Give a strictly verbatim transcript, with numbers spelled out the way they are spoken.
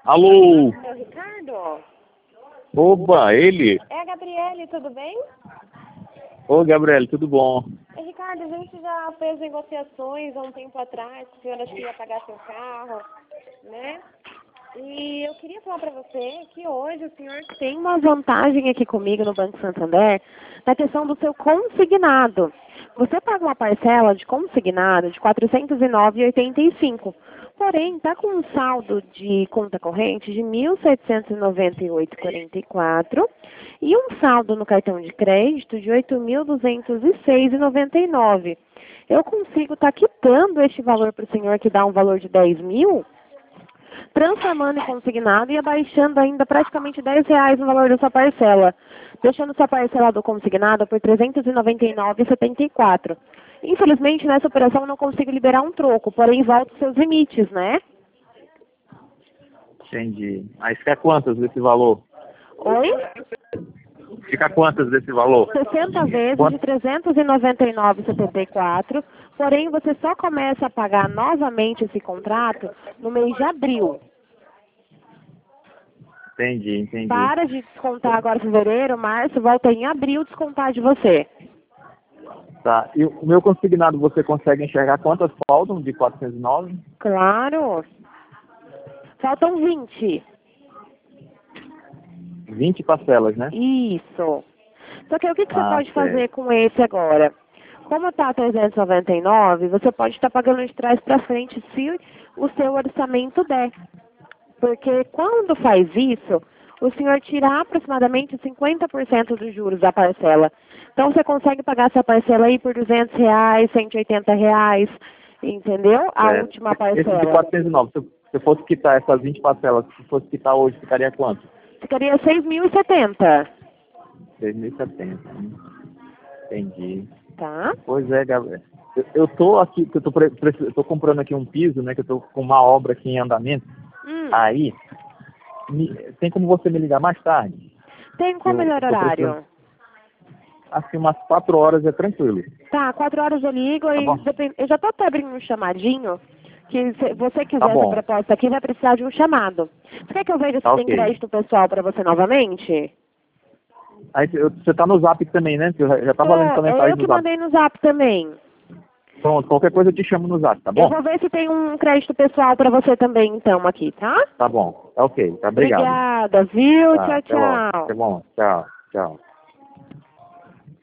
Alô? Seu Ricardo? Oba, ele? É a Gabriele, tudo bem? Ô, Gabriele, tudo bom? É, Ricardo, a gente já fez negociações há um tempo atrás, que o senhor acho que ia pagar seu carro, né? E eu queria falar para você que hoje o senhor tem uma vantagem aqui comigo no Banco Santander na questão do seu consignado. Você paga uma parcela de consignado de quatrocentos e nove reais e oitenta e cinco centavos. Porém, está com um saldo de conta corrente de mil setecentos e noventa e oito reais e quarenta e quatro centavos e um saldo no cartão de crédito de oito mil duzentos e seis reais e noventa e nove centavos. Eu consigo estar tá quitando este valor para o senhor, que dá um valor de dez mil, transformando em consignado e abaixando ainda praticamente dez reais no valor da sua parcela, deixando sua parcela do consignado por trezentos e noventa e nove reais e setenta e quatro centavos. Infelizmente, nessa operação eu não consigo liberar um troco, porém volta os seus limites, né? Entendi. Aí fica quantas desse valor? Oi? Fica quantas desse valor? sessenta vezes Quanto? de trezentos e noventa e nove reais e setenta e quatro centavos, porém você só começa a pagar novamente esse contrato no mês de abril. Entendi, entendi. Para de descontar agora fevereiro, março, volta em abril descontar de você. Tá. E o meu consignado, você consegue enxergar quantas faltam de quatrocentos e nove? Claro. Faltam vinte. vinte parcelas, né? Isso. Só que o que, que você Ah, pode certo. fazer com esse agora? Como está trezentos e noventa e nove, você pode estar pagando de trás para frente se o seu orçamento der. Porque quando faz isso, o senhor tira aproximadamente cinquenta por cento dos juros da parcela. Então você consegue pagar essa parcela aí por duzentos reais, cento e oitenta reais, entendeu? A É. última Esse parcela. de quatrocentos e nove, se eu, se eu fosse quitar essas vinte parcelas, se fosse quitar hoje, ficaria quanto? Ficaria seis mil e setenta. seis mil e setenta. Entendi. Tá? Pois é, Gabriel. Eu, eu tô aqui, que eu tô, pre- pre- eu tô comprando aqui um piso, né? Que eu tô com uma obra aqui em andamento. Hum. Aí, me- tem como você me ligar mais tarde? Tem qual Eu- melhor eu tô horário? precisando- Assim, umas quatro horas é tranquilo. Tá, quatro horas eu ligo Tá e bom? depend- eu já tô até abrindo um chamadinho, que se você quiser Tá essa bom. proposta aqui, vai precisar de um chamado. Você quer que eu veja se Tá tem ok. crédito pessoal para você novamente? Aí eu- você tá no zap também, né? Eu já, já tá Tô, valendo sua é mensagem eu no que zap. mandei no zap também. Pronto, qualquer coisa eu te chamo no zap, tá Eu bom? vou ver se tem um crédito pessoal para você também, então, aqui, tá? Tá bom. Tá ok. Tá, obrigado. Obrigada, viu? Tá, Tchau, até logo. tchau. Tá bom. Tchau, tchau.